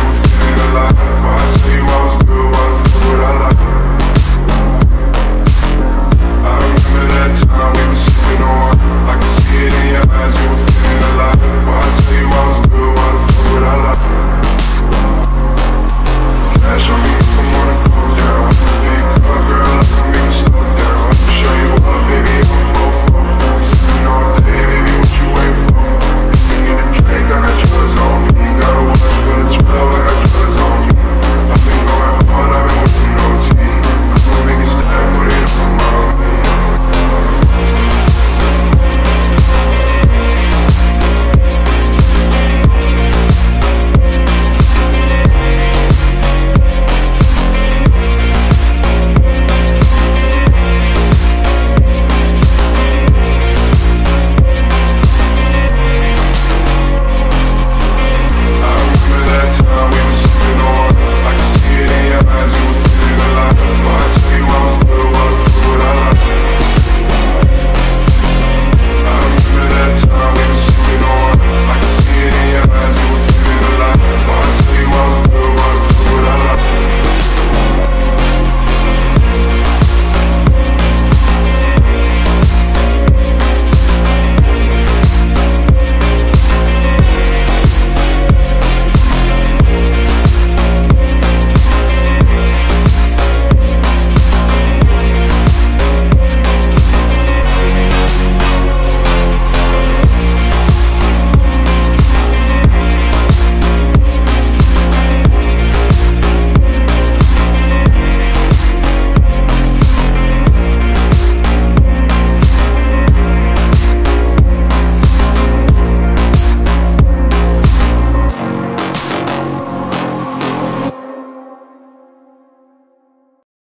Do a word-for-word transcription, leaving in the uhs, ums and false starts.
were feeling alive. Why I tell you I was good, why the fuck would I lie? I remember that time we were sipping on wine. I could see it in your eyes, you were feeling alive. Why I tell you I was